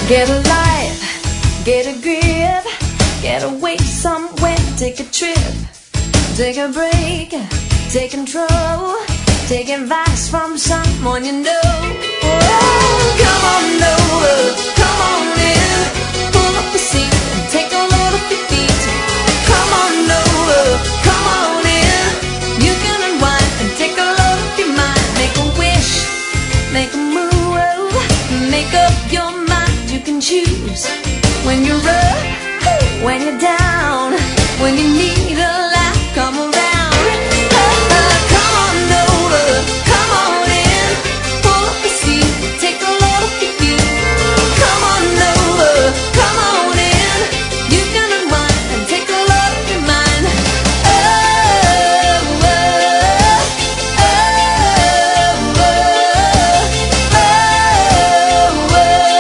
Get a life, get a grip, get away somewhere, take a trip, take a break, take control, take advice from someone you know. Oh, come on over, come on in, pull up the seat and take a load off your feet. Come on over, come on in, you can unwind and take a load off your mind. Make a wish, make a move, make up your mind. You can choose when you're up, when you're down, when you need a laugh, come around. Come on over, come on in, pull up the seat, take a load off your feet. Come on over, come on in, you can unwind and take a load off your mind. Oh, oh, oh, oh, oh,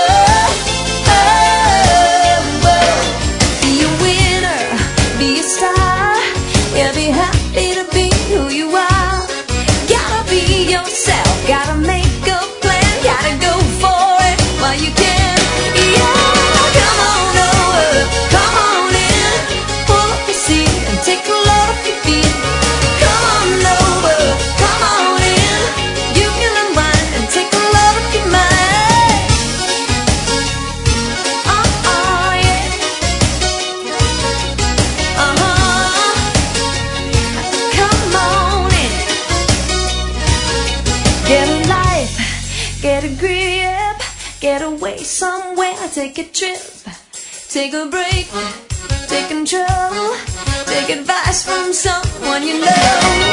oh. Be a winner, be a star, yeah, be happy to be who you are. Gotta be yourself, gotta make a plan, gotta go for it while you can. Yeah, come on over, come on in, pull up your seat and take a load off your feet. Come on over, come on in, you can unwind and take a load off your mind. Oh, yeah. Come on in. Get a life, get a grip, get away somewhere, take a trip, take a break, take control, take advice from someone you know.